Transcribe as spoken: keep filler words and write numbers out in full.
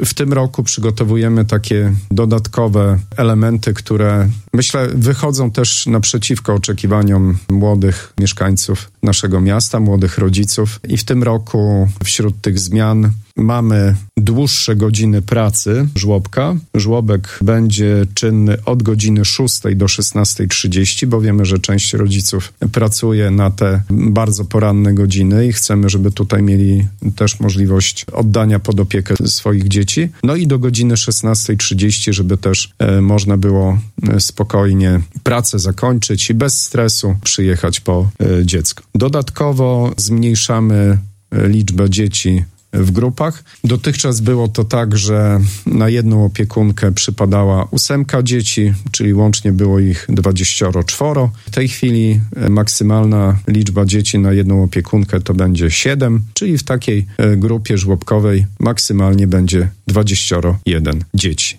w tym roku przygotowujemy takie dodatkowe elementy, które myślę wychodzą też naprzeciwko oczekiwaniom młodych mieszkańców naszego miasta, młodych rodziców. I w tym roku wśród tych zmian mamy dłuższe godziny pracy żłobka. Żłobek będzie czynny od godziny szóstej do szesnastej trzydzieści, bo wiemy, że część rodziców pracuje na te bardzo poranne godziny i chcemy, żeby tutaj mieli też możliwość oddania pod opiekę swoich dzieci. No i do godziny szesnastej trzydzieści, żeby też e, można było spokojnie pracę zakończyć i bez stresu przyjechać po e, dziecko. Dodatkowo zmniejszamy liczbę dzieci w grupach. Dotychczas było to tak, że na jedną opiekunkę przypadała ósemka dzieci, czyli łącznie było ich dwadzieścia cztery. W tej chwili maksymalna liczba dzieci na jedną opiekunkę to będzie siedem, czyli w takiej grupie żłobkowej maksymalnie będzie dwadzieścia jeden dzieci.